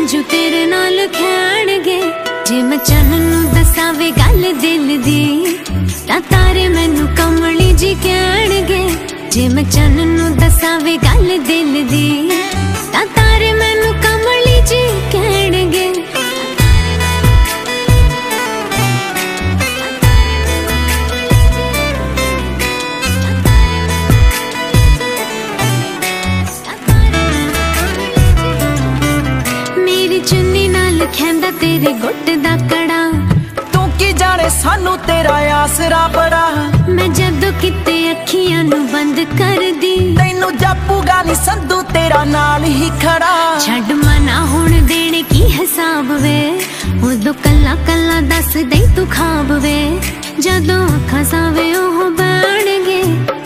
ਜੂ ਤੇਰੇ ਨਾਲ ਖੈਣਗੇ। ਜੇ ਮੈਂ ਚੰਨ ਨੂੰ ਦੱਸਾਂ ਵੇ ਗੱਲ ਦਿਲ ਦੀ ਤਾਂ ਤਾਰੇ ਮੈਨੂੰ ਕਮਲੀ ਜੀ ਕਹਿਣਗੇ। ਜੇ ਮੈਂ ਚੰਨ ਨੂੰ ਦੱਸਾਂ ਵੇ ਗੱਲ ਦਿਲ ਦੀ ਤਾਂ ਤਾਰੇ ਮੈਨੂੰ ਕਮਲੀ ਜੀ ਕਹਿਣਗੇ। ਮੇਰੀ ਚੁੰਨੀ ਨਾਲ ਖੈਂਦਾ ਤੇਰੇ ਗੁੱਟ ਦਾ ਕੜਾ, ਤੂੰ ਕੀ ਜਾਣੇ ਸਾਨੂੰ ਤੇਰਾ ਆਸਰਾ ਬੜਾ। ਮੈਂ ਜਦੋਂ ਕਿਤੇ ਅੱਖੀਆਂ ਨੂੰ ਬੰਦ ਕਰਦੀ ਤੈਨੂੰ ਜਾਪੂਗਾ ਨੀ ਸੰਧੂ ਤੇਰਾ ਨਾਲ ਹੀ ਖੜਾ। ਛੱਡ ਮਨਾ ਹੁਣ ਦੇਣੇ ਕੀ ਹਿਸਾਬ ਵੇ, ਉਦੋਂ ਕੱਲਾ ਕੱਲਾ ਦੱਸ ਦੇ ਤੂੰ ਖਾਬ ਵੇ। ਜਦੋਂ ਅੱਖਾਂ ਸਾਵੇ ਉਹ ਬਣਗੇ